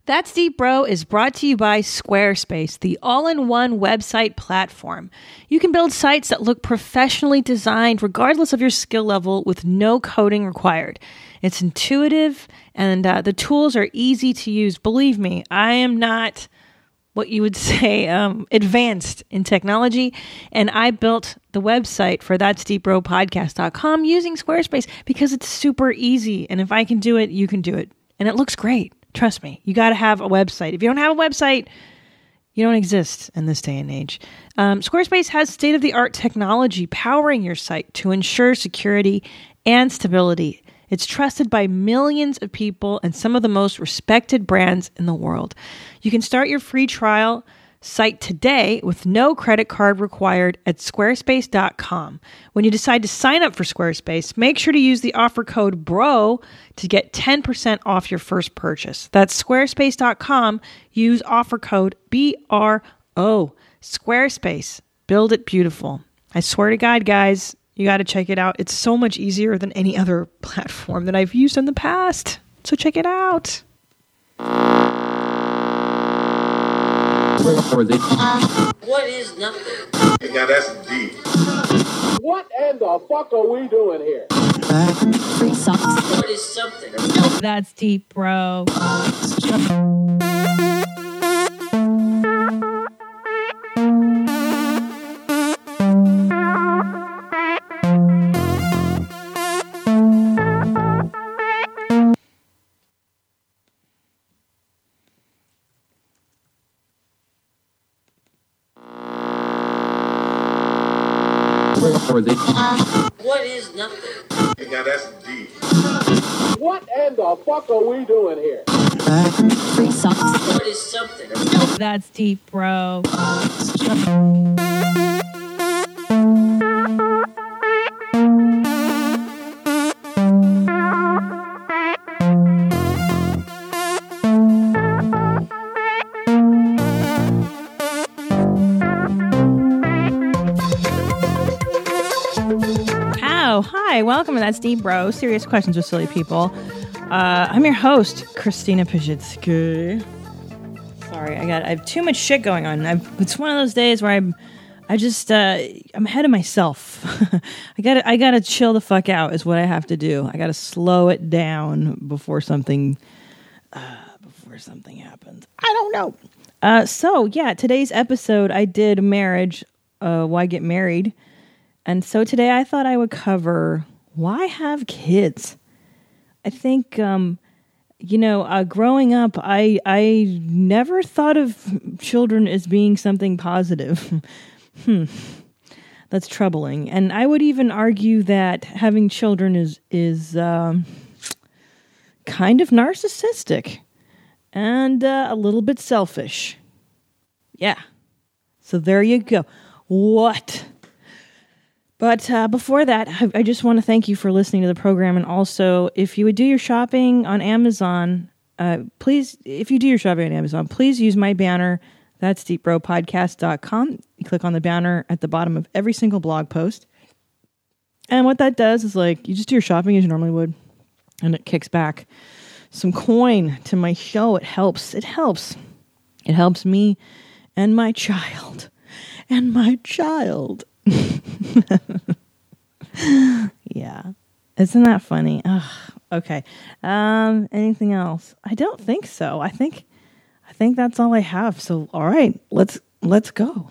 That's Deep Bro is brought to you by Squarespace, the all-in-one website platform. You can build sites that look professionally designed regardless of your skill level with no coding required. It's intuitive and the tools are easy to use. Believe me, I am not what you would say advanced in technology, and I built the website for that'sdeepbropodcast.com using Squarespace because it's super easy, and if I can do it, you can do it. And it looks great. Trust me, you got to have a website. If you don't have a website, you don't exist in this day and age. Squarespace has state-of-the-art technology powering your site to ensure security and stability. It's trusted by millions of people and some of the most respected brands in the world. You can start your free trial site today with no credit card required at squarespace.com. When you decide to sign up for Squarespace, make sure to use the offer code BRO to get 10% off your first purchase. That's squarespace.com. Use offer code BRO. Squarespace. Build it beautiful. I swear to God, guys, you got to check it out. It's so much easier than any other platform that I've used in the past. So check it out. What is nothing? Now that's deep. What in the fuck are we doing here? What is something? That's Deep Bro. What is nothing? Now that's deep. What in the fuck are we doing here? What is something? That's Deep Bro. Hi, welcome to That's Deep Bro, serious questions with silly people. I'm your host, Christina Pajitsky. Sorry, I have too much shit going on. It's one of those days where I'm ahead of myself. I gotta chill the fuck out is what I have to do. I gotta slow it down before something happens. I don't know. So yeah, today's episode I did marriage, why get married. And so today I thought I would cover why have kids. I think, growing up, I never thought of children as being something positive. That's troubling. And I would even argue that having children is kind of narcissistic and a little bit selfish. Yeah. So there you go. What? But before that, I just want to thank you for listening to the program. And also, if you would do your shopping on Amazon, please use my banner. That's deepbropodcast.com. You click on the banner at the bottom of every single blog post. And what that does is you just do your shopping as you normally would. And it kicks back some coin to my show. It helps. It helps me and my child. Yeah. Isn't that funny? Ugh. Okay. Anything else? I don't think so. I think that's all I have. So, all right, let's go.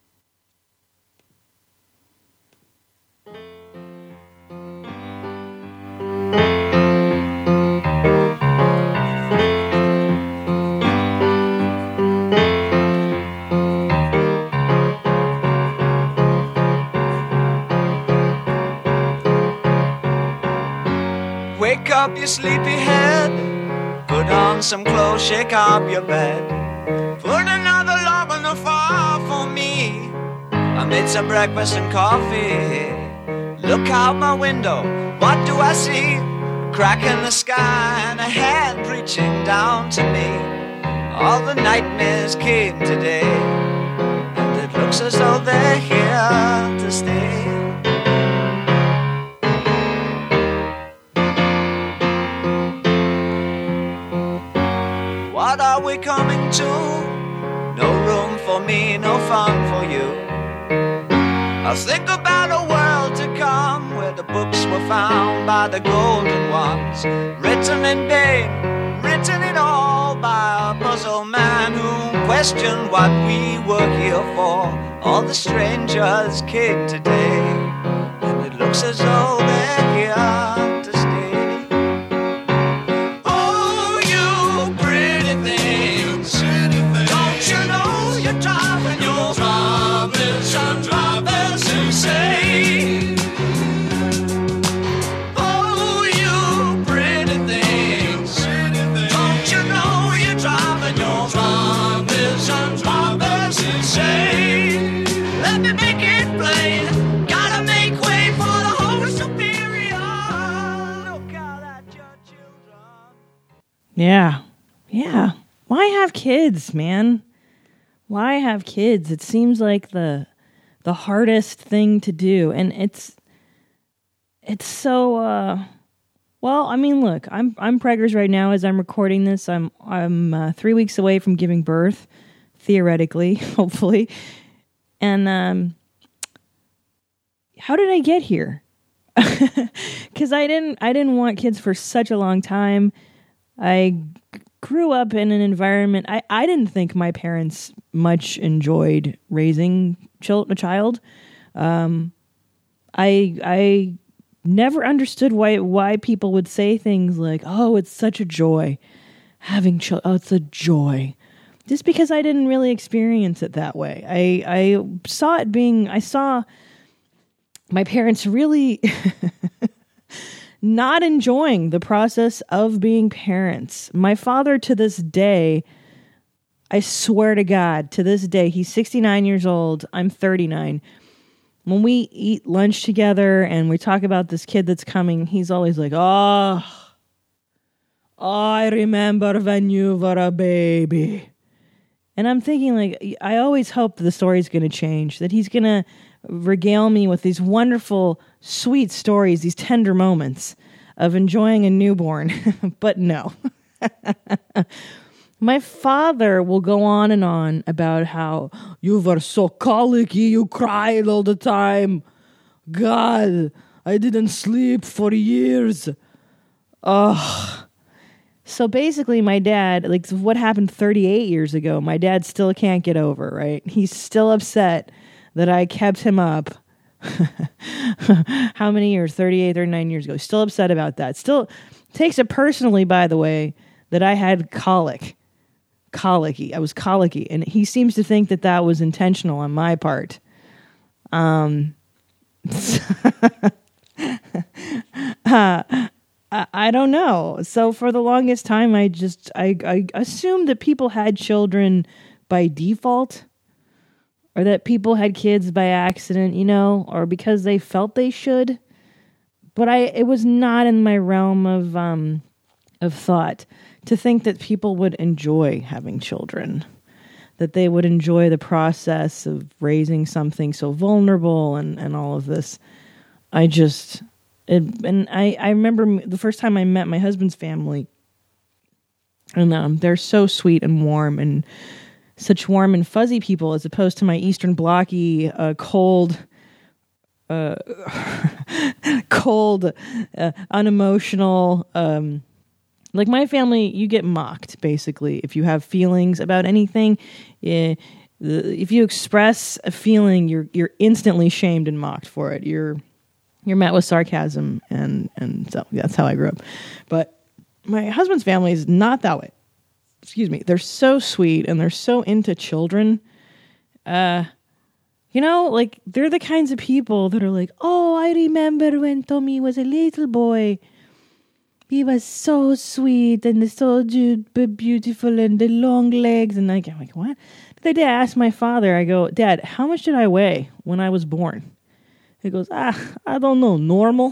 Wake up, you sleepy head. Put on some clothes, shake up your bed. Put another log on the fire for me. I made some breakfast and coffee. Look out my window, what do I see? A crack in the sky and a hand reaching down to me. All the nightmares came today, and it looks as though they're here to stay. What what are we coming to? No room for me, no fun for you. I think about a world to come where the books were found by the golden ones, written in vain, written it all by a puzzle man who questioned what we were here for. All the strangers came today, and it looks as though they're here to stay. Oh, you pretty things, don't you know you're driving your drivers insane? Oh, you pretty things, don't you know you're driving your drivers insane? Let me make it plain, gotta make way for the whole superior. Look out at your children. Yeah. Yeah. Why have kids, man? Why have kids? It seems like the hardest thing to do. And it's so well, I mean, look, I'm preggers right now as I'm recording this. I'm 3 weeks away from giving birth, theoretically, hopefully. And how did I get here? Because I didn't want kids for such a long time. I grew up in an environment. I didn't think my parents much enjoyed raising a child. I never understood why people would say things like, "Oh, it's such a joy having children. Oh, it's a joy." Just because I didn't really experience it that way. I saw my parents really not enjoying the process of being parents. My father, to this day, I swear to God, to this day, he's 69 years old. I'm 39. When we eat lunch together and we talk about this kid that's coming, he's always like, oh, I remember when you were a baby. And I'm thinking, like, I always hope the story's going to change, that he's going to regale me with these wonderful, sweet stories, these tender moments of enjoying a newborn. But no. My father will go on and on about how you were so colicky, you cried all the time. God, I didn't sleep for years. Ugh. So basically my dad, like what happened 38 years ago, my dad still can't get over, right? He's still upset that I kept him up. How many years? 38, 39 years ago. Still upset about that. Still takes it personally, by the way, that I had colicky. I was colicky. And he seems to think that was intentional on my part. I don't know. So for the longest time, I assumed that people had children by default, or that people had kids by accident, or because they felt they should. But it was not in my realm of thought to think that people would enjoy having children, that they would enjoy the process of raising something so vulnerable and all of this. I remember the first time I met my husband's family, and they're so sweet and warm and such warm and fuzzy people, as opposed to my Eastern Blocky, cold, unemotional. Like my family, you get mocked basically if you have feelings about anything. If you express a feeling, you're instantly shamed and mocked for it. You're met with sarcasm, and so that's how I grew up. But my husband's family is not that way. Excuse me. They're so sweet and they're so into children. Like they're the kinds of people that are like, oh, I remember when Tommy was a little boy. He was so sweet and so beautiful and the long legs. And I'm like, what? The other day I asked my father, I go, Dad, how much did I weigh when I was born? He goes, I don't know, normal.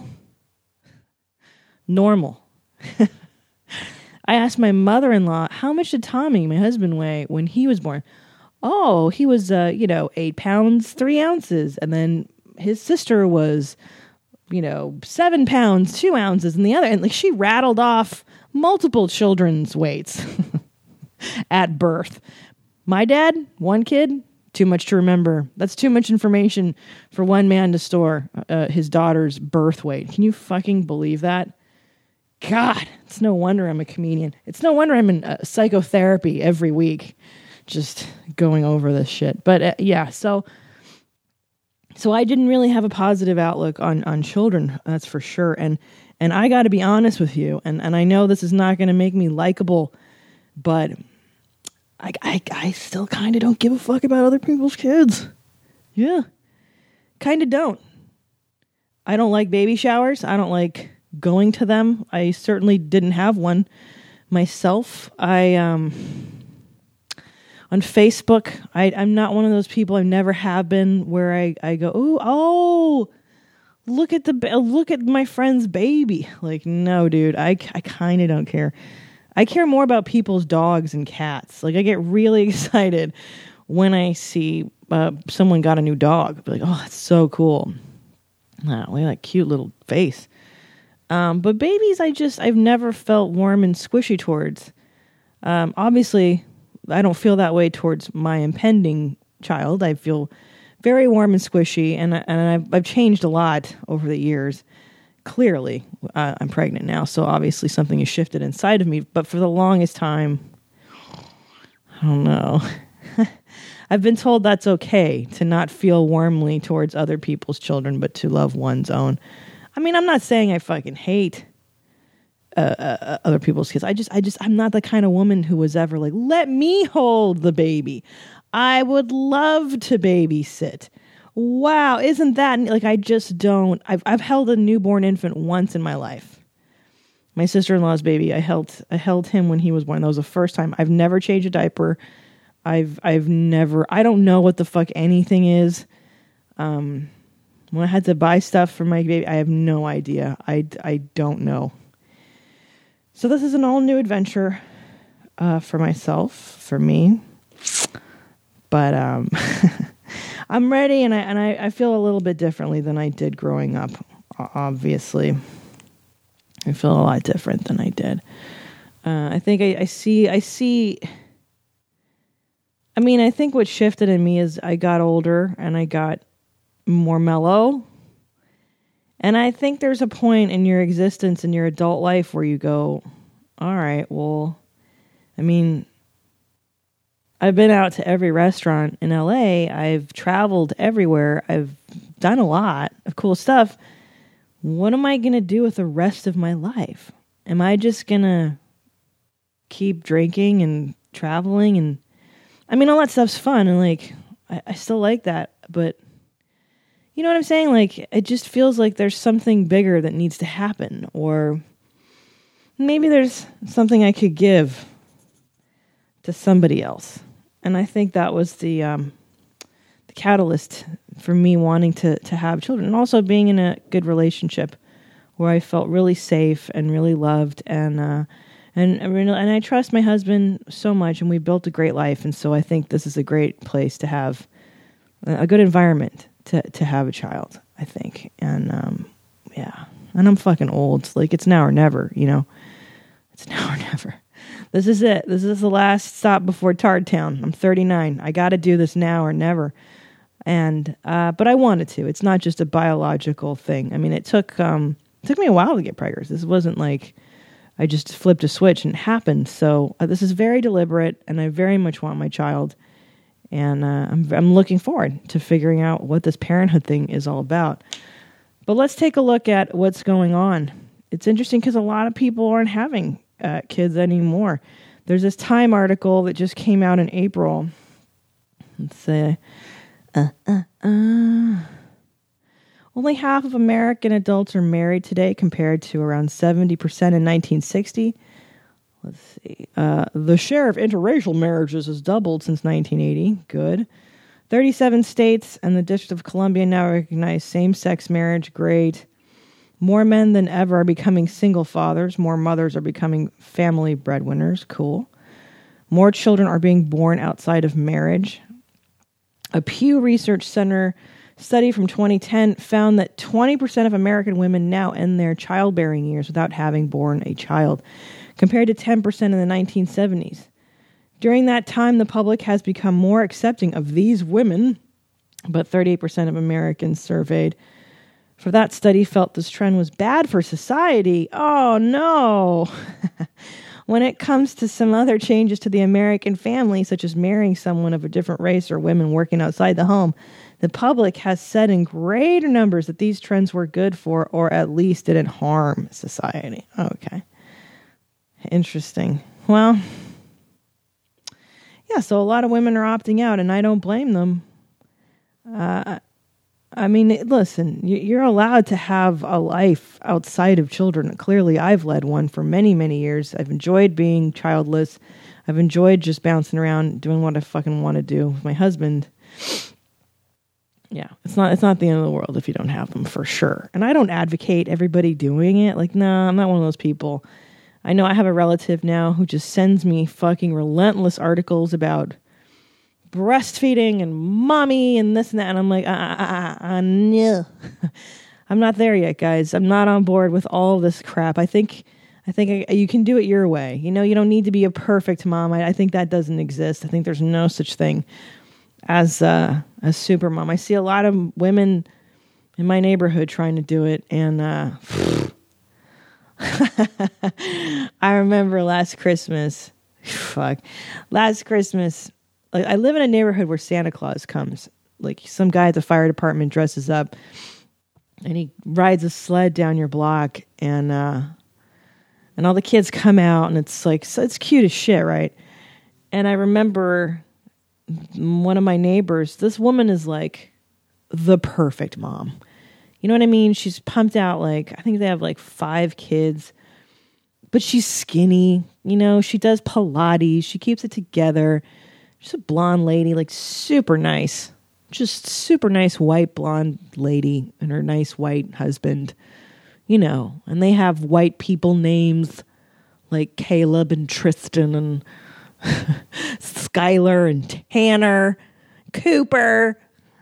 I asked my mother-in-law, how much did Tommy, my husband, weigh when he was born? Oh, he was, 8 pounds, 3 ounces. And then his sister was, 7 pounds, 2 ounces. And the other, and like she rattled off multiple children's weights. at birth. My dad, 1 kid, too much to remember. That's too much information for one man to store his daughter's birth weight. Can you fucking believe that? God, it's no wonder I'm a comedian. It's no wonder I'm in psychotherapy every week, just going over this shit. But yeah, so I didn't really have a positive outlook on children, that's for sure. And I got to be honest with you, and I know this is not going to make me likable, but I still kind of don't give a fuck about other people's kids. Yeah, kind of don't. I don't like baby showers. I don't like going to them. I certainly didn't have one myself. On Facebook, I'm not one of those people. I never have been where I go, oh, look at my friend's baby. Like, no, dude, I kind of don't care. I care more about people's dogs and cats. Like, I get really excited when I see someone got a new dog. Like, oh, that's so cool. Wow, look at that cute little face. But babies, I've never felt warm and squishy towards. Obviously, I don't feel that way towards my impending child. I feel very warm and squishy, and I've changed a lot over the years. Clearly, I'm pregnant now, so obviously something has shifted inside of me. But for the longest time, I don't know. I've been told that's okay to not feel warmly towards other people's children, but to love one's own. I mean, I'm not saying I fucking hate other people's kids. I'm not the kind of woman who was ever like, let me hold the baby. I would love to babysit. Wow, isn't that like, I just don't. I've held a newborn infant once in my life. My sister-in-law's baby. I held him when he was born. That was the first time. I've never changed a diaper. I've never. I don't know what the fuck anything is. When I had to buy stuff for my baby, I have no idea. I don't know. So this is an all new adventure for myself, for me. But I'm ready, and I feel a little bit differently than I did growing up. Obviously, I feel a lot different than I did. I think I see. I mean, I think what shifted in me is I got older and I got more mellow. And I think there's a point in your existence, in your adult life, where you go, all right, well, I mean, I've been out to every restaurant in LA. I've traveled everywhere. I've done a lot of cool stuff. What am I going to do with the rest of my life? Am I just going to keep drinking and traveling? And I mean, all that stuff's fun. And like, I still like that, but you know what I'm saying? Like, it just feels like there's something bigger that needs to happen. Or maybe there's something I could give to somebody else. And I think that was the catalyst for me wanting to have children. And also being in a good relationship where I felt really safe and really loved. And I trust my husband so much, and we built a great life. And so I think this is a great place to have a good environment to have a child, I think. And, yeah. And I'm fucking old. Like, it's now or never, you know? It's now or never. This is it. This is the last stop before Tard Town. I'm 39. I got to do this now or never. And, but I wanted to. It's not just a biological thing. I mean, it took me a while to get preggers. This wasn't like I just flipped a switch and it happened. So this is very deliberate, and I very much want my child. And I'm looking forward to figuring out what this parenthood thing is all about. But let's take a look at what's going on. It's interesting because a lot of people aren't having kids anymore. There's this Time article that just came out in April. Let's say, only half of American adults are married today, compared to around 70% in 1960. Let's see. The share of interracial marriages has doubled since 1980. Good. 37 states and the District of Columbia now recognize same-sex marriage. Great. More men than ever are becoming single fathers. More mothers are becoming family breadwinners. Cool. More children are being born outside of marriage. A Pew Research Center study from 2010 found that 20% of American women now end their childbearing years without having born a child, compared to 10% in the 1970s. During that time, the public has become more accepting of these women, but 38% of Americans surveyed for that study felt this trend was bad for society. Oh, no. When it comes to some other changes to the American family, such as marrying someone of a different race or women working outside the home, the public has said in greater numbers that these trends were good for, or at least didn't harm society. Okay. Interesting. Well, yeah, so a lot of women are opting out, and I don't blame them. I mean, listen, you're allowed to have a life outside of children. Clearly, I've led one for many, many years. I've enjoyed being childless. I've enjoyed just bouncing around, doing what I fucking want to do with my husband. Yeah, it's not the end of the world if you don't have them, for sure. And I don't advocate everybody doing it. Like, no, I'm not one of those people. I know I have a relative now who just sends me fucking relentless articles about breastfeeding and mommy and this and that. And I'm like, no. I'm not there yet, guys. I'm not on board with all this crap. I think you can do it your way. You know, you don't need to be a perfect mom. I think that doesn't exist. I think there's no such thing as a super mom. I see a lot of women in my neighborhood trying to do it. And I remember last Christmas, like, I live in a neighborhood where Santa Claus comes. Like, some guy at the fire department dresses up and he rides a sled down your block, and all the kids come out, and it's like, so it's cute as shit, right? And I remember one of my neighbors, this woman is like the perfect mom. You know what I mean? She's pumped out, like, I think they have like 5 kids, but she's skinny. You know, she does Pilates. She keeps it together. She's a blonde lady, like super nice. Just super nice white blonde lady and her nice white husband, you know. And they have white people names like Caleb and Tristan and Skylar and Tanner, Cooper.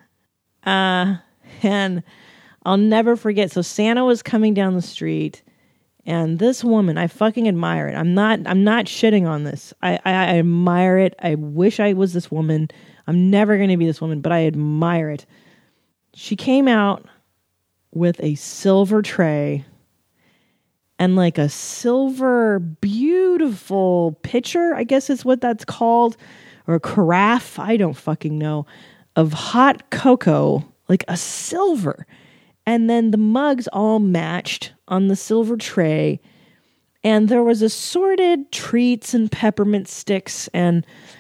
And I'll never forget. So Santa was coming down the street. And this woman, I fucking admire it. I'm not shitting on this. I admire it. I wish I was this woman. I'm never going to be this woman, but I admire it. She came out with a silver tray and like a silver, beautiful pitcher, I guess is what that's called, or a carafe, I don't fucking know, of hot cocoa, like a silver. And then the mugs all matched on the silver tray. And there was assorted treats and peppermint sticks and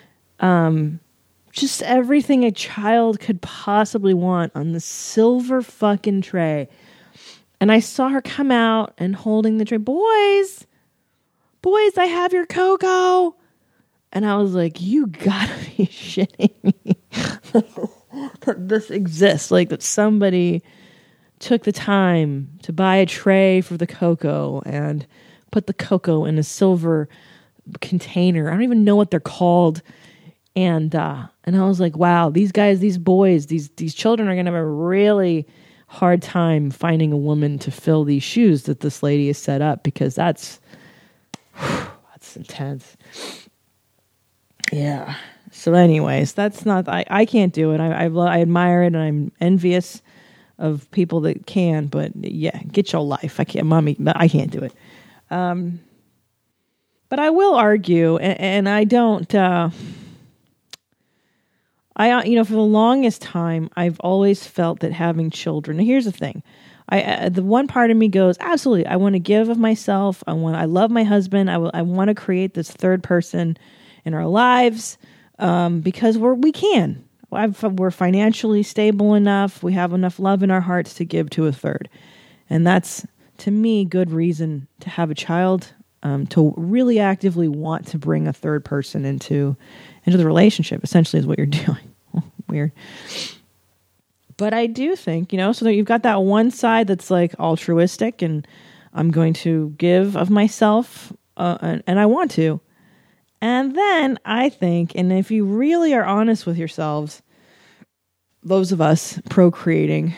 just everything a child could possibly want on the silver fucking tray. And I saw her come out and holding the tray. Boys, I have your cocoa. And I was like, you gotta be shitting me. That this exists. Like, that somebody took the time to buy a tray for the cocoa and put the cocoa in a silver container. I don't even know what they're called. And I was like, wow, these guys, these boys, these children are going to have a really hard time finding a woman to fill these shoes that this lady has set up, because that's intense. Yeah. So anyways, that's not, I can't do it. I admire it, and I'm envious of people that can, but yeah, get your life. I can't do it. But I will argue, and I don't, for the longest time, I've always felt that having children, and here's the thing, the one part of me goes, absolutely, I want to give of myself. I love my husband. I want to create this third person in our lives, because we can. We're financially stable enough. We have enough love in our hearts to give to a third. And that's, to me, good reason to have a child, to really actively want to bring a third person into the relationship, essentially, is what you're doing. Weird. But I do think, so that you've got that one side that's like altruistic, and I'm going to give of myself, and I want to. And then I think, and if you really are honest with yourselves, those of us procreating,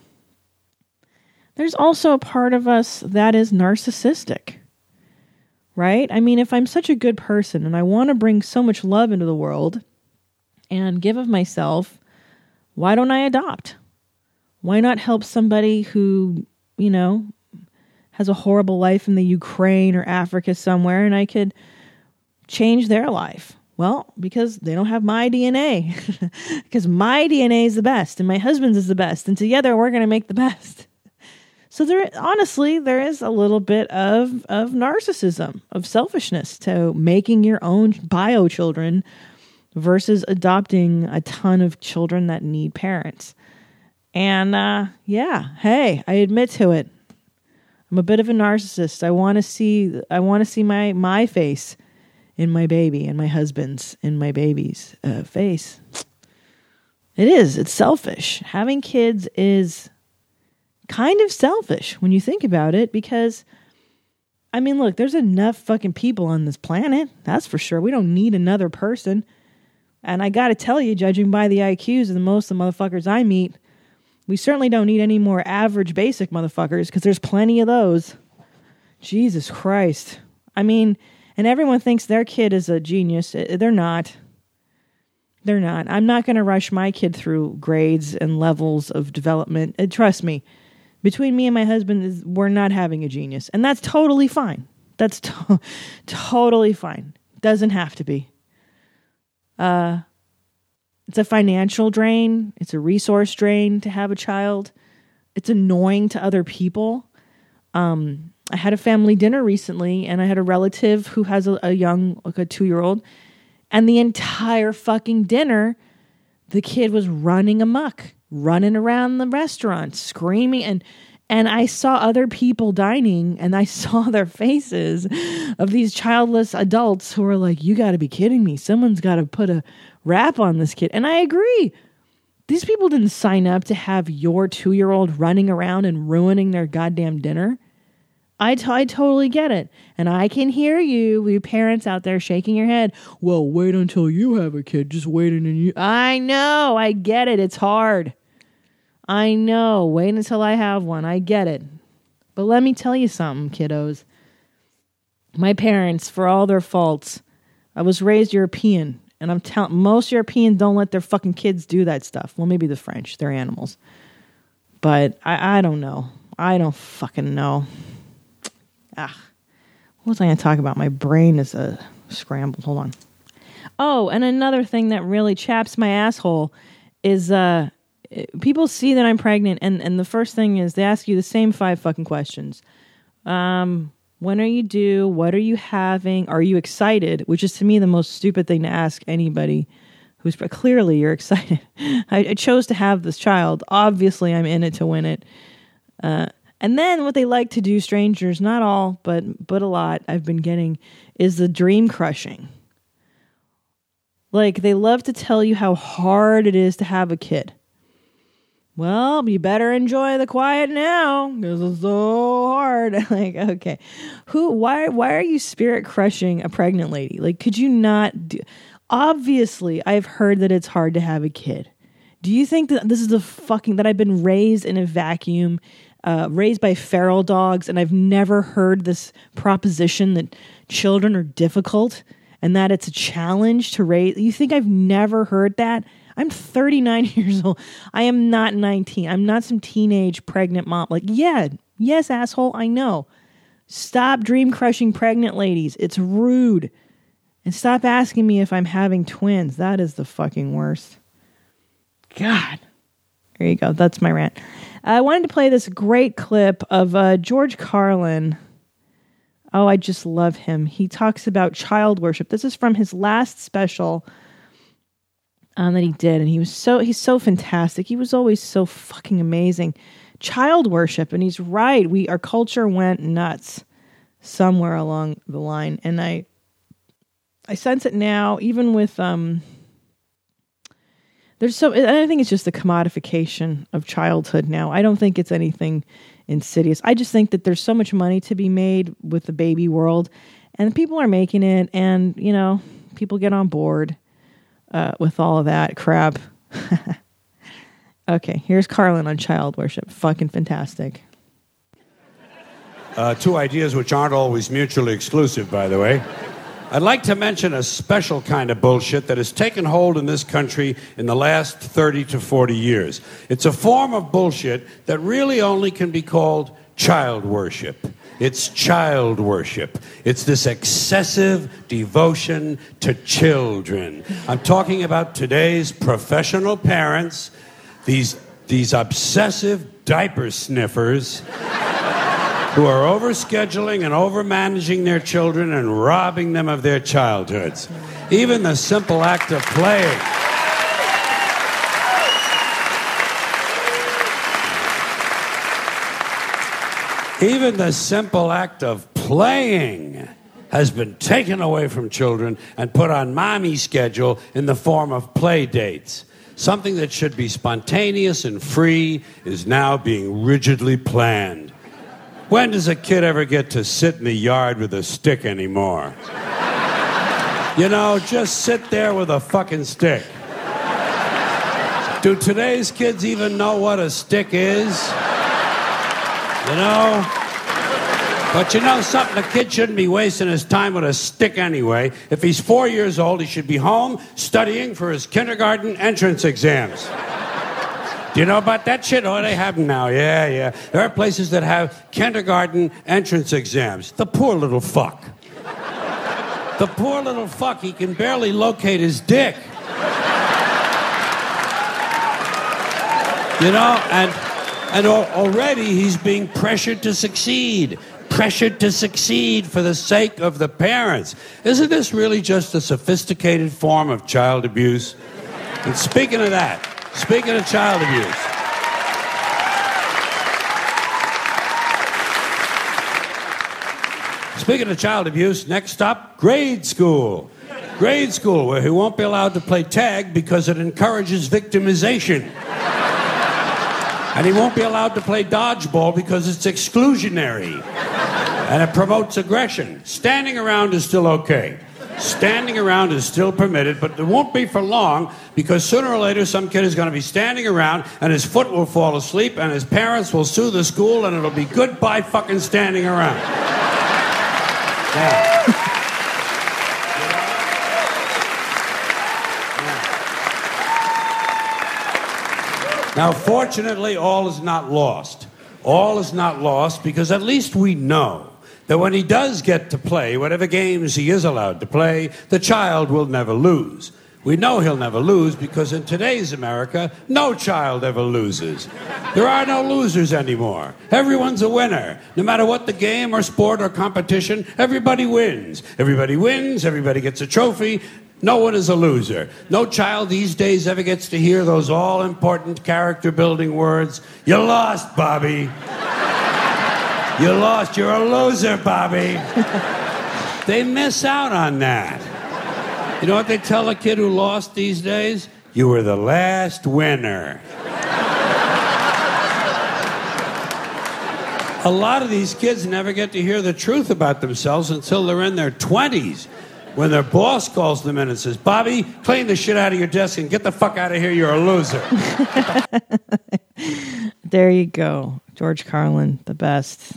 there's also a part of us that is narcissistic. right? I mean, if I'm such a good person and I want to bring so much love into the world and give of myself, why don't I adopt? Why not help somebody who, you know, has a horrible life in the Ukraine or Africa somewhere, and I could change their life? Well, because they don't have my DNA. Because my DNA is the best and my husband's is the best, and together we're going to make the best. So there is a little bit of narcissism, of selfishness to making your own bio children versus adopting a ton of children that need parents. And hey, I admit to it. I'm a bit of a narcissist. I want to see my face in my baby and my husband's in my baby's face. It's selfish. Having kids is kind of selfish when you think about it, because I mean, look, there's enough fucking people on this planet. That's for sure. We don't need another person. And I got to tell you, judging by the IQs of most of the motherfuckers I meet, we certainly don't need any more average basic motherfuckers, because there's plenty of those. Jesus Christ. I mean, and everyone thinks their kid is a genius. They're not. They're not. I'm not going to rush my kid through grades and levels of development. Trust me. Between me and my husband, we're not having a genius. And that's totally fine. That's totally fine. Doesn't have to be. It's a financial drain. It's a resource drain to have a child. It's annoying to other people. I had a family dinner recently, and I had a relative who has a young, like a 2-year-old, and the entire fucking dinner, the kid was running amok, running around the restaurant, screaming, and I saw other people dining, and I saw their faces of these childless adults who were like, you got to be kidding me. Someone's got to put a wrap on this kid. And I agree. These people didn't sign up to have your 2-year-old running around and ruining their goddamn dinner. I totally get it. And I can hear you parents out there shaking your head. Well, wait until you have a kid. Just wait until you... I know. I get it. It's hard. I know. Wait until I have one. I get it. But let me tell you something, kiddos. My parents, for all their faults, I was raised European. And I'm telling, most Europeans don't let their fucking kids do that stuff. Well, maybe the French. They're animals. But I don't know. I don't fucking know. What was I going to talk about? My brain is scrambled. Hold on. Oh, and another thing that really chaps my asshole is people see that I'm pregnant, and the first thing is they ask you the same 5 fucking questions. When are you due? What are you having? Are you excited? Which is to me the most stupid thing to ask anybody who's clearly you're excited. I chose to have this child. Obviously, I'm in it to win it. And then what they like to do, strangers, not all, but a lot I've been getting, is the dream crushing. Like, they love to tell you how hard it is to have a kid. Well, you better enjoy the quiet now, because it's so hard. Like, okay. Why are you spirit crushing a pregnant lady? Like, could you not do... Obviously, I've heard that it's hard to have a kid. Do you think that this is that I've been raised in a vacuum, raised by feral dogs, and I've never heard this proposition that children are difficult and that it's a challenge to raise? You think I've never heard that? I'm 39 years old. I am not 19. I'm not some teenage pregnant mom. Like, yes, asshole, I know. Stop dream crushing pregnant ladies. It's rude. And stop asking me if I'm having twins. That is the fucking worst. God. There you go. That's my rant. I wanted to play this great clip of George Carlin. Oh, I just love him. He talks about child worship. This is from his last special that he did, and he's so fantastic. He was always so fucking amazing. Child worship, and he's right. Our culture went nuts somewhere along the line, and I sense it now, even with I think it's just the commodification of childhood now. I don't think it's anything insidious. I just think that there's so much money to be made with the baby world, and people are making it, and people get on board with all of that crap. Okay, here's Carlin on child worship. Fucking fantastic. Two ideas which aren't always mutually exclusive, by the way. I'd like to mention a special kind of bullshit that has taken hold in this country in the last 30 to 40 years. It's a form of bullshit that really only can be called child worship. It's child worship. It's this excessive devotion to children. I'm talking about today's professional parents, these obsessive diaper sniffers who are overscheduling and overmanaging their children and robbing them of their childhoods. Even the simple act of playing. Even the simple act of playing has been taken away from children and put on mommy's schedule in the form of play dates. Something that should be spontaneous and free is now being rigidly planned. When does a kid ever get to sit in the yard with a stick anymore? You know, just sit there with a fucking stick. Do today's kids even know what a stick is? You know? But you know something? A kid shouldn't be wasting his time with a stick anyway. If he's 4 years old, he should be home studying for his kindergarten entrance exams. Do you know about that shit? Oh, they have them now. Yeah. There are places that have kindergarten entrance exams. The poor little fuck. The poor little fuck, he can barely locate his dick. You know, and already he's being pressured to succeed. Pressured to succeed for the sake of the parents. Isn't this really just a sophisticated form of child abuse? And speaking of that, speaking of child abuse, next stop, grade school. Grade school, where he won't be allowed to play tag because it encourages victimization. And he won't be allowed to play dodgeball because it's exclusionary. And it promotes aggression. Standing around is still okay. Standing around is still permitted, but it won't be for long because sooner or later some kid is going to be standing around and his foot will fall asleep and his parents will sue the school and it'll be goodbye fucking standing around. Yeah. Now, fortunately, all is not lost. All is not lost because at least we know that when he does get to play whatever games he is allowed to play, the child will never lose. We know he'll never lose because in today's America, no child ever loses. There are no losers anymore. Everyone's a winner. No matter what the game or sport or competition, everybody wins. Everybody wins, everybody gets a trophy. No one is a loser. No child these days ever gets to hear those all-important character-building words, "You lost, Bobby. You lost. You're a loser, Bobby." They miss out on that. You know what they tell a kid who lost these days? You were the last winner. A lot of these kids never get to hear the truth about themselves until they're in their 20s. When their boss calls them in and says, "Bobby, clean the shit out of your desk and get the fuck out of here, you're a loser." There you go. George Carlin, the best.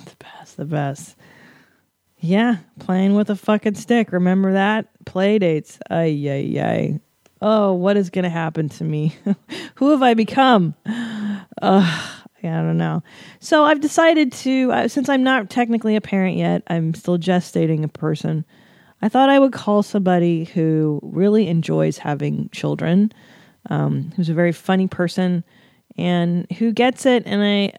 Yeah, playing with a fucking stick. Remember that? Play dates. Ay. Oh, what is going to happen to me? Who have I become? I don't know. So I've decided to, since I'm not technically a parent yet, I'm still gestating a person. I thought I would call somebody who really enjoys having children, who's a very funny person, and who gets it. And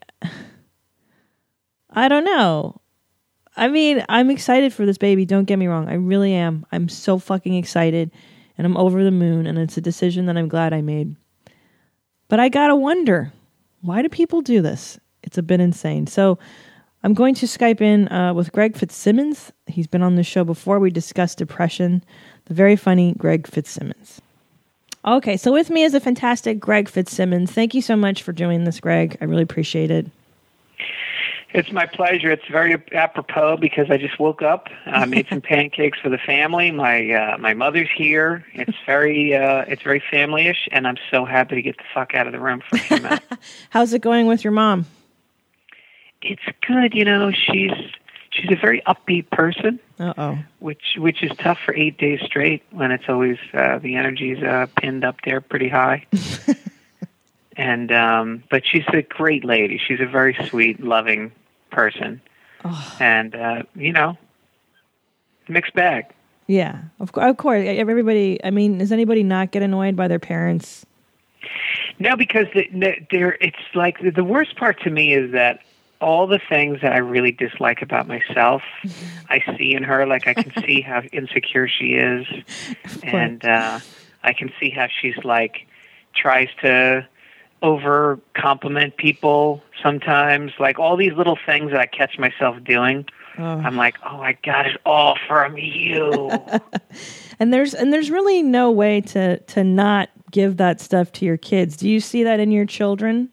I don't know. I mean, I'm excited for this baby. Don't get me wrong. I really am. I'm so fucking excited, and I'm over the moon, and it's a decision that I'm glad I made. But I gotta wonder, why do people do this? It's a bit insane. So I'm going to Skype in with Greg Fitzsimmons. He's been on the show before. We discussed depression. The very funny Greg Fitzsimmons. Okay, so with me is the fantastic Greg Fitzsimmons. Thank you so much for doing this, Greg. I really appreciate it. It's my pleasure. It's very apropos because I just woke up. I made some pancakes for the family. My mother's here. It's very family-ish, and I'm so happy to get the fuck out of the room for a few minutes. How's it going with your mom? It's good. You know, she's a very upbeat person. Uh-oh. Which is tough for 8 days straight when it's always the energy's pinned up there pretty high. And but she's a great lady. She's a very sweet, loving person. Oh. And mixed bag. Yeah, of course. Everybody. I mean, does anybody not get annoyed by their parents? No, because it's like the worst part to me is that all the things that I really dislike about myself, I see in her. Like I can see how insecure she is, and I can see how she's like tries to over compliment people sometimes. Like all these little things that I catch myself doing. Oh. I'm like, oh, I got it all from you. and there's really no way to not give that stuff to your kids. Do you see that in your children?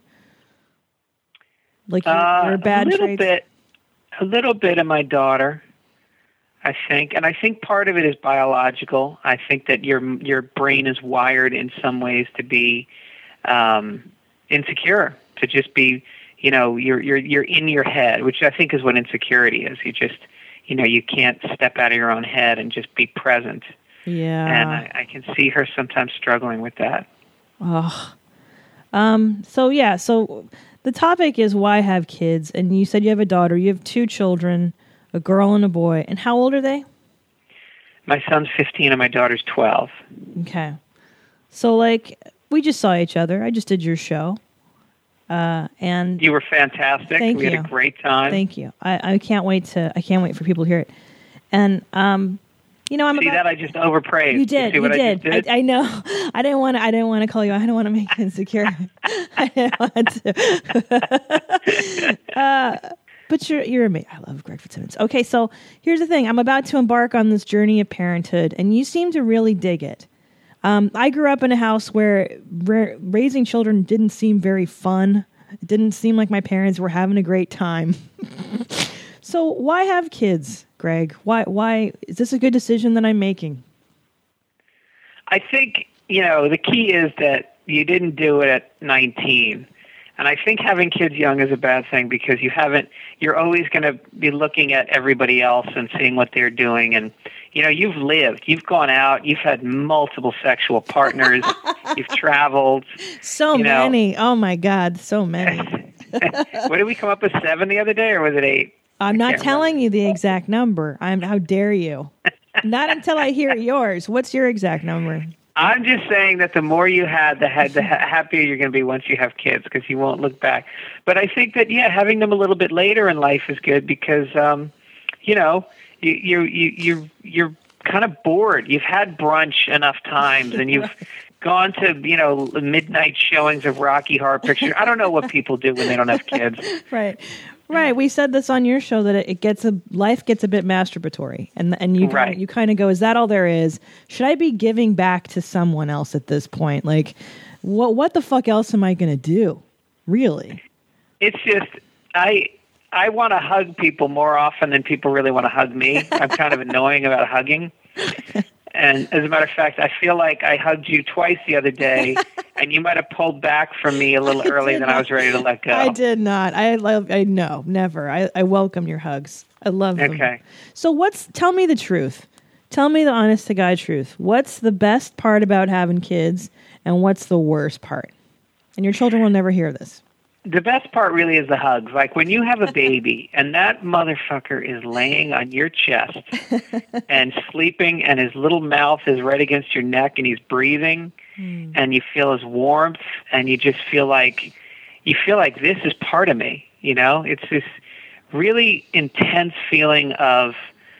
Like your bad traits? A little bit in my daughter, I think. And I think part of it is biological. I think that your brain is wired in some ways to be insecure, to just be, you're in your head, which I think is what insecurity is. You just, you can't step out of your own head and just be present. Yeah. And I can see her sometimes struggling with that. Oh. So the topic is why have kids? And you said you have a daughter. You have 2 children, a girl and a boy. And how old are they? My son's 15 and my daughter's 12. Okay. So, we just saw each other. I just did your show. And you were fantastic. Thank you. We had a great time. Thank you. I can't wait for people to hear it. And I just overpraised. You did. You did. I know. I didn't want to call you. I don't want to make you insecure. I didn't want to. But you're amazing. I love Greg Fitzsimmons. Okay, so here's the thing. I'm about to embark on this journey of parenthood, and you seem to really dig it. I grew up in a house where raising children didn't seem very fun. It didn't seem like my parents were having a great time. So why have kids, Greg? Why is this a good decision that I'm making? I think, the key is that you didn't do it at 19. And I think having kids young is a bad thing because you're always going to be looking at everybody else and seeing what they're doing. And, you've lived, you've gone out, you've had multiple sexual partners, you've traveled. So many. Oh my God, so many. What did we come up with, 7 the other day, or was it 8? I'm not telling you the exact number. How dare you? Not until I hear yours. What's your exact number? I'm just saying that the more you had, the happier you're going to be once you have kids, because you won't look back. But I think that having them a little bit later in life is good because you're kind of bored. You've had brunch enough times, and you've gone to midnight showings of Rocky Horror Picture. I don't know what people do when they don't have kids. Right. We said this on your show that life gets a bit masturbatory, and you kind of go, is that all there is? Should I be giving back to someone else at this point? Like, what the fuck else am I going to do? Really? It's just I want to hug people more often than people really want to hug me. I'm kind of annoying about hugging. And as a matter of fact, I feel like I hugged you twice the other day, and you might have pulled back from me a little earlier than I was ready to let go. I did not. No, never. I welcome your hugs. I love them. Okay. So tell me the truth. Tell me the honest to God truth. What's the best part about having kids, and what's the worst part? And your children will never hear this. The best part really is the hugs. Like when you have a baby and that motherfucker is laying on your chest and sleeping, and his little mouth is right against your neck, and he's breathing, and you feel his warmth, and you just feel like this is part of me. It's this really intense feeling of,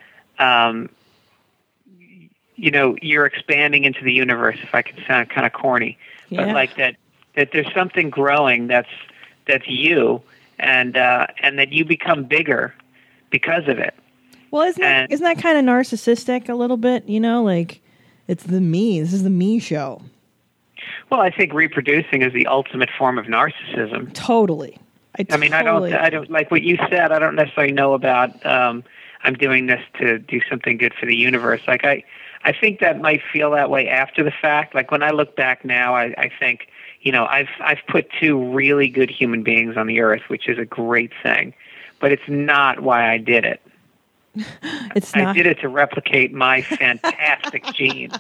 you're expanding into the universe. If I could sound kind of corny, but like that there's something growing that's you, and that you become bigger because of it. Well, isn't that kind of narcissistic a little bit? Like it's the me. This is the me show. Well, I think reproducing is the ultimate form of narcissism. Totally. I don't like what you said. I don't necessarily know about. I'm doing this to do something good for the universe. Like I think that might feel that way after the fact. Like when I look back now, I think. I've put 2 really good human beings on the earth, which is a great thing, but it's not why I did it. It's I not did it to replicate my fantastic genes.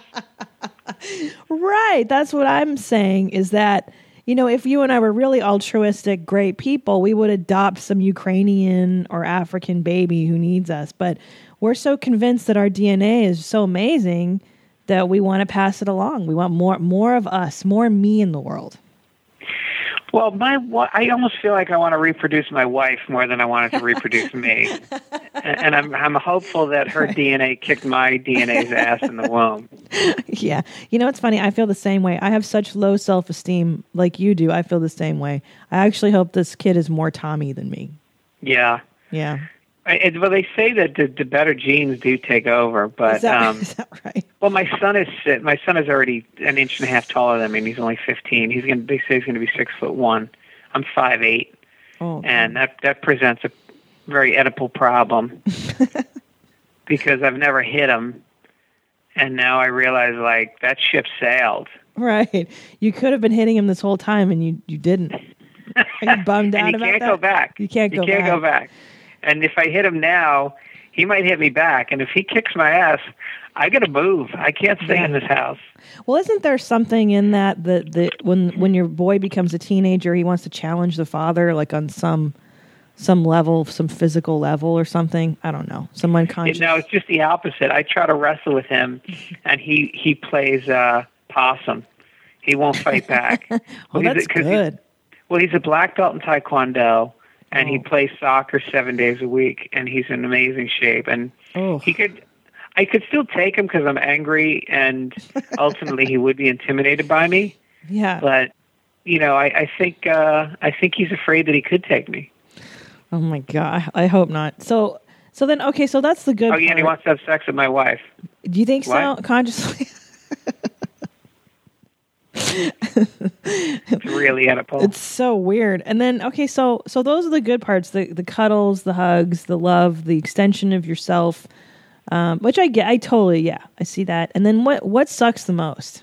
right. That's what I'm saying is that, if you and I were really altruistic, great people, we would adopt some Ukrainian or African baby who needs us. But we're so convinced that our DNA is so amazing that we want to pass it along. We want more of us, more me in the world. Well, I almost feel like I want to reproduce my wife more than I wanted to reproduce me, and I'm hopeful that her DNA kicked my DNA's ass in the womb. Yeah, it's funny. I feel the same way. I have such low self-esteem, like you do. I feel the same way. I actually hope this kid is more Tommy than me. Yeah. Well, they say that the better genes do take over, but is that right? Well, my son is already an inch and a half taller than me, and he's only 15. They say he's going to be 6'1". I'm 5'8", and that presents a very Oedipal problem because I've never hit him, and now I realize like that ship sailed. Right, you could have been hitting him this whole time, and you didn't. Are you bummed out about that? You can't go back. You can't go back. And if I hit him now, he might hit me back. And if he kicks my ass, I got to move. I can't stay in this house. Well, isn't there something in that when your boy becomes a teenager, he wants to challenge the father, like on some level, some physical level or something? I don't know. Some unconscious. No, it's just the opposite. I try to wrestle with him, and he plays possum. He won't fight back. That's good. He's a black belt in Taekwondo. And he plays soccer 7 days a week, and he's in amazing shape. And I could still take him because I'm angry, and ultimately he would be intimidated by me. Yeah. But I think he's afraid that he could take me. Oh my God, I hope not. So then, okay, so that's the good. Oh yeah, part. And he wants to have sex with my wife. Do you think so? Consciously. It's really Oedipal. It's so weird. And then, okay, so those are the good parts, the cuddles, the hugs, the love, the extension of yourself, which I get. I see that. And then what sucks the most?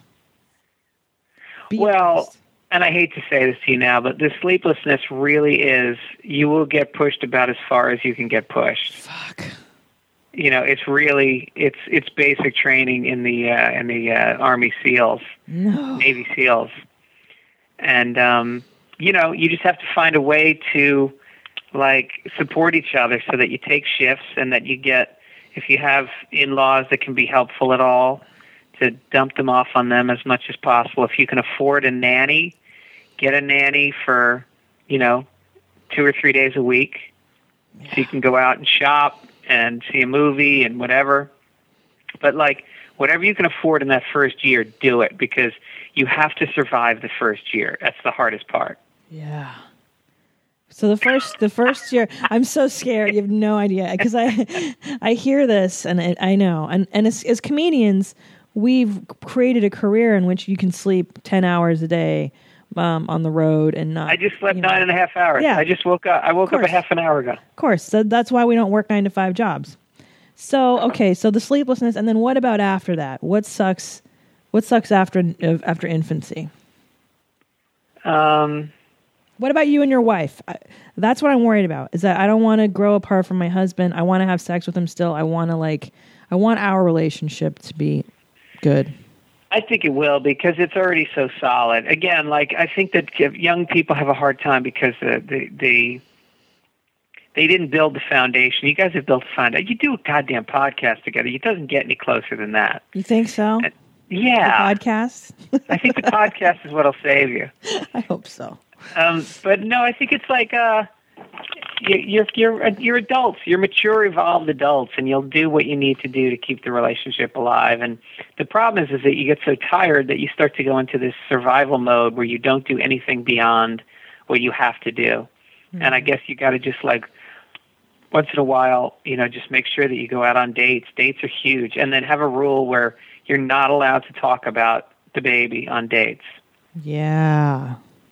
And I hate to say this to you now, but the sleeplessness really is, you will get pushed about as far as you can get pushed. Fuck. It's really, it's basic training in the Army SEALs, Navy SEALs. And, you just have to find a way to, support each other so that you take shifts and that you get, if you have in-laws that can be helpful at all, to dump them off on them as much as possible. If you can afford a nanny, get a nanny for, 2 or 3 days a week so you can go out and shop and see a movie and whatever. But whatever you can afford in that first year, do it, because you have to survive the first year. That's the hardest part. Yeah. So the first year, I'm so scared. You have no idea, because I hear this and I know, and as comedians, we've created a career in which you can sleep 10 hours a day on the road and not. I just slept 9.5 hours. Yeah. I just woke up. I woke up a half an hour ago. Of course. So that's why we don't work 9 to 5 jobs. So, okay. So the sleeplessness. And then what about after that? What sucks after infancy? What about you and your wife? That's what I'm worried about, is that I don't want to grow apart from my husband. I want to have sex with him still. I want our relationship to be good. I think it will, because it's already so solid. Again, I think that young people have a hard time because they didn't build the foundation. You guys have built the foundation. You do a goddamn podcast together. It doesn't get any closer than that. You think so? Yeah. The podcast? I think the podcast is what'll save you. I hope so. But no, I think it's you're adults. You're mature, evolved adults, and you'll do what you need to do to keep the relationship alive. And the problem is that you get so tired that you start to go into this survival mode where you don't do anything beyond what you have to do. Mm-hmm. And I guess you got to just once in a while, just make sure that you go out on dates. Dates are huge. And then have a rule where you're not allowed to talk about the baby on dates. Yeah.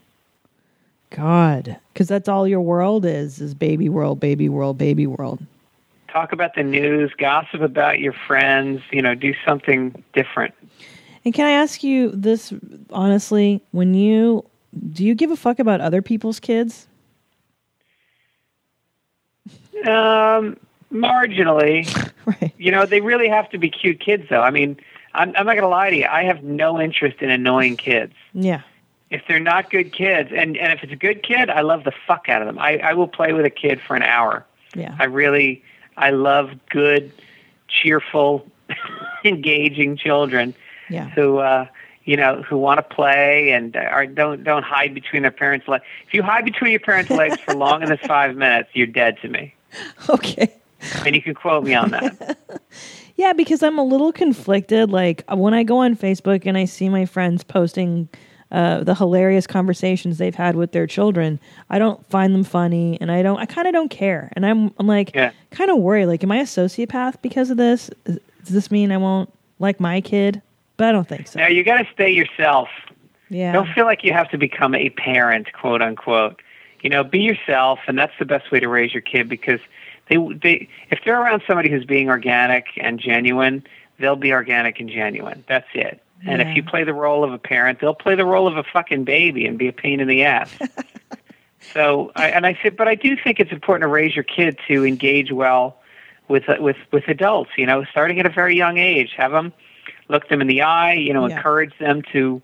God, because that's all your world is baby world, baby world, baby world. Talk about the news, gossip about your friends, do something different. And can I ask you this honestly, do you give a fuck about other people's kids? Marginally. Right. You know, they really have to be cute kids, though. I mean, I'm not going to lie to you. I have no interest in annoying kids. Yeah. If they're not good kids, and if it's a good kid, I love the fuck out of them. I will play with a kid for an hour. Yeah. I love good, cheerful, engaging children Yeah. who who want to play and don't hide between their parents' legs. If you hide between your parents' legs for longer than 5 minutes, you're dead to me. Okay. And you can quote me on that. Yeah, because I'm a little conflicted. Like when I go on Facebook and I see my friends posting the hilarious conversations they've had with their children, I don't find them funny, and I kind of don't care. And I'm like kind of worried. Like, am I a sociopath because of this? Does this mean I won't like my kid? But I don't think so. Now you got to stay yourself. Yeah. Don't feel like you have to become a parent, quote unquote. You know, be yourself, and that's the best way to raise your kid, because they if they're around somebody who's being organic and genuine, they'll be organic and genuine. That's it. And if you play the role of a parent, they'll play the role of a fucking baby and be a pain in the ass. But I do think it's important to raise your kid to engage well with adults. You know, starting at a very young age, have them look them in the eye. You know, encourage them to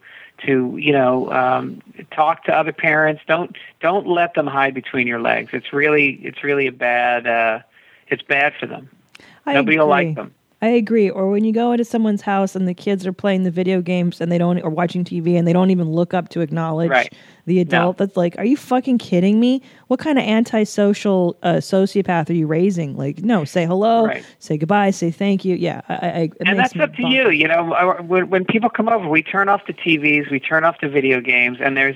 talk to other parents. Don't let them hide between your legs. It's really a bad. It's bad for them. Nobody will like them. I agree. Or when you go into someone's house and the kids are playing the video games and or watching TV and they don't even look up to acknowledge the adult. That's like, are you fucking kidding me? What kind of antisocial sociopath are you raising? Like, no, say hello, say goodbye, say thank you. Yeah, and that's up to you. You know, when people come over, we turn off the TVs, we turn off the video games, and there's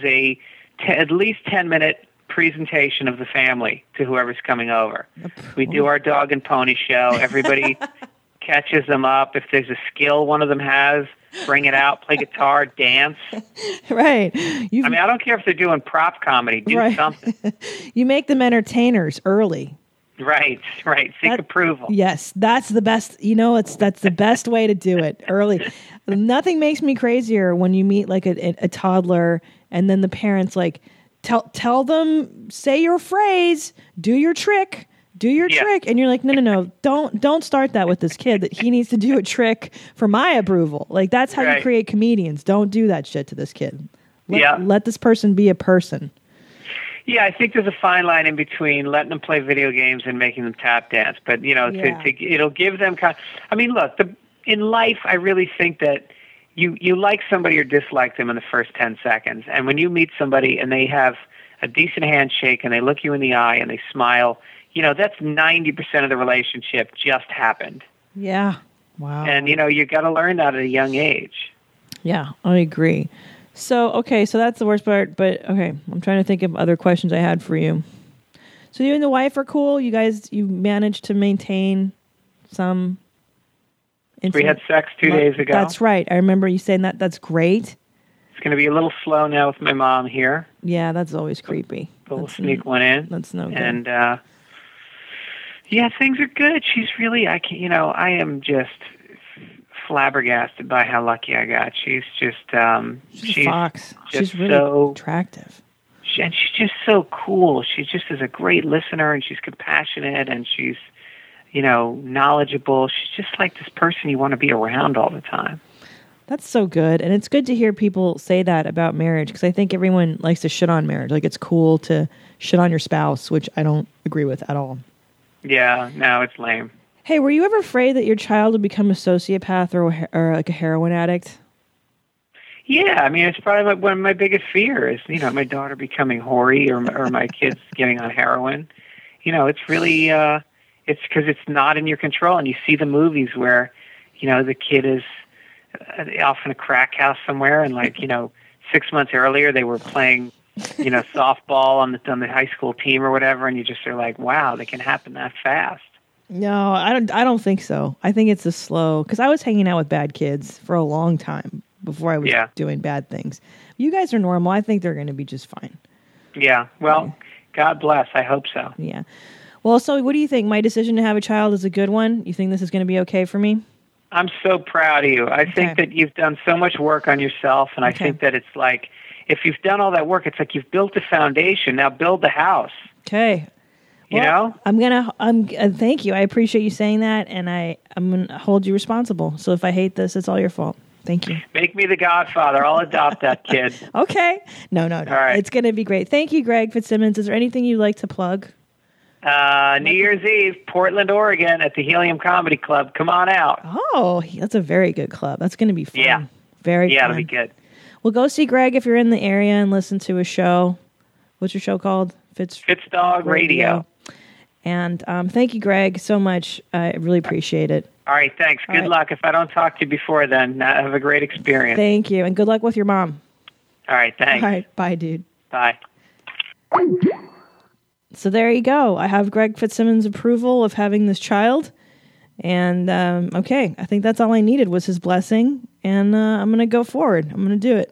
at least 10-minute presentation of the family to whoever's coming over. We do our dog and pony show. Everybody catches them up. If there's a skill one of them has, bring it out, play guitar, dance. Right. I mean, I don't care if they're doing prop comedy. Do something. You make them entertainers early. Right. Seek approval. Yes, that's the best. You know, that's the best way to do it early. Nothing makes me crazier when you meet like a toddler and then the parents like tell them, say your phrase, do your trick. Do your trick, and you're like, no, don't start that with this kid. That he needs to do a trick for my approval. Like that's how you create comedians. Don't do that shit to this kid. Let this person be a person. Yeah, I think there's a fine line in between letting them play video games and making them tap dance. But you know, it'll give them. I mean, look, in life, I really think that you like somebody or dislike them in the first 10 seconds, and when you meet somebody and they have a decent handshake and they look you in the eye and they smile. You know, that's 90% of the relationship just happened. Yeah. Wow. And, you know, you got to learn that at a young age. Yeah, I agree. So that's the worst part. But, okay, I'm trying to think of other questions I had for you. So you and the wife are cool? You managed to maintain some intimate... We had sex 2 days ago. That's right. I remember you saying that. That's great. It's going to be a little slow now with my mom here. Yeah, that's always creepy. We'll sneak one in. That's no good. And, yeah, things are good. She's really, I am just flabbergasted by how lucky I got. She's just, she's a fox. She's really so attractive. And she's just so cool. She just is a great listener, and she's compassionate, and she's, knowledgeable. She's just like this person you want to be around all the time. That's so good. And it's good to hear people say that about marriage, because I think everyone likes to shit on marriage. Like, it's cool to shit on your spouse, which I don't agree with at all. Yeah, no, it's lame. Hey, were you ever afraid that your child would become a sociopath or like a heroin addict? Yeah, I mean, it's probably one of my biggest fears, my daughter becoming hoary or my kids getting on heroin. It's really, it's because it's not in your control. And you see the movies where, the kid is off in a crack house somewhere, and 6 months earlier they were playing softball on the high school team or whatever, and you just are like, wow, that can happen that fast. No, I don't think so. I think it's a slow, because I was hanging out with bad kids for a long time before I was doing bad things. You guys are normal. I think they're going to be just fine. Yeah. Well, God bless. I hope so. Yeah. Well, so what do you think? My decision to have a child is a good one? You think this is going to be okay for me? I'm so proud of you. I think that you've done so much work on yourself, and I think that it's like, if you've done all that work, it's like you've built the foundation. Now build the house. Okay. You know? Thank you. I appreciate you saying that, and I'm gonna hold you responsible. So if I hate this, it's all your fault. Thank you. Make me the godfather. I'll adopt that kid. Okay. No. All right. It's going to be great. Thank you, Greg Fitzsimmons. Is there anything you'd like to plug? New Year's Eve, Portland, Oregon, at the Helium Comedy Club. Come on out. Oh, that's a very good club. That's going to be fun. Yeah. Very fun. It'll be good. Well, go see Greg if you're in the area and listen to his show. What's your show called? Fitz Dog Radio. And thank you, Greg, so much. I really appreciate it. All right, thanks. Good luck. If I don't talk to you before then, have a great experience. Thank you, and good luck with your mom. All right, thanks. All right, bye, dude. Bye. So there you go. I have Greg Fitzsimmons' approval of having this child. And, okay, I think that's all I needed was his blessing. And I'm going to go forward. I'm going to do it.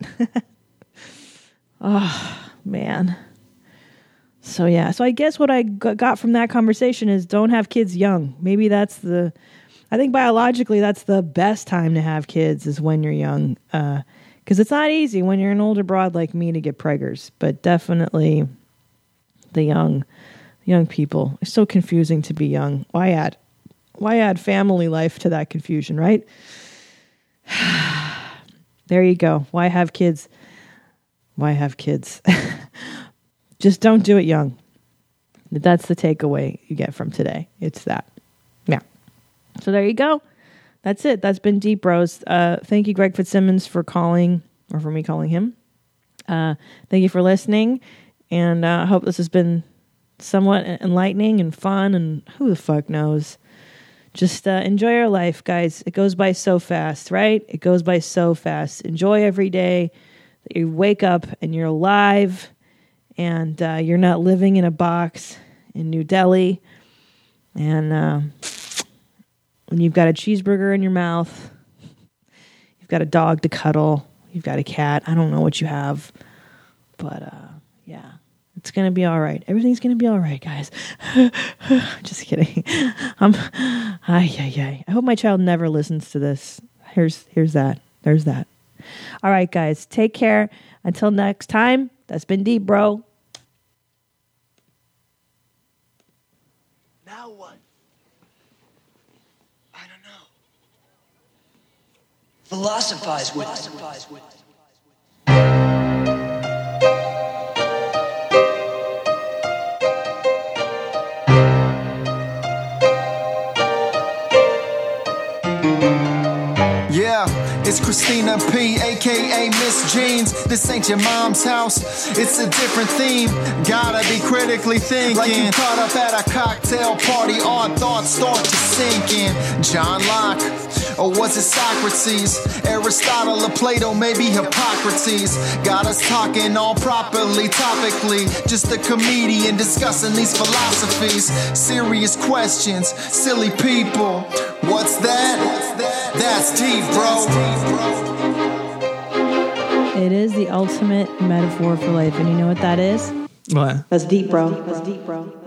Oh, man. So, yeah. So I guess what I got from that conversation is don't have kids young. Maybe that's I think biologically that's the best time to have kids is when you're young. Because it's not easy when you're an older broad like me to get preggers. But definitely the young people. It's so confusing to be young. Why add family life to that confusion, right? There you go. Why have kids? Just don't do it young. That's the takeaway you get from today. It's that. Yeah. So there you go. That's it. That's been Deep Bros. Thank you, Greg Fitzsimmons, for calling, or for me calling him. Thank you for listening. And I hope this has been somewhat enlightening and fun. And who the fuck knows? Just enjoy your life, guys. It goes by so fast, right? It goes by so fast. Enjoy every day that you wake up and you're alive and you're not living in a box in New Delhi. And when you've got a cheeseburger in your mouth, you've got a dog to cuddle, you've got a cat. I don't know what you have, but yeah. It's going to be all right. Everything's going to be all right, guys. Just kidding. I hope my child never listens to this. Here's that. There's that. All right, guys. Take care. Until next time, that's been Deep Bro. Now what? I don't know. Philosophize with it. Yeah, it's Christina P, aka Miss Jeans. This ain't your mom's house, it's a different theme. Gotta be critically thinking. Like you caught up at a cocktail party, odd thoughts start to sink in. John Locke, or was it Socrates? Aristotle or Plato, maybe Hippocrates. Got us talking all properly, topically. Just a comedian discussing these philosophies. Serious questions, silly people. What's that? That's deep, bro. It is the ultimate metaphor for life. And you know what that is? What? That's deep, bro. That's deep, bro.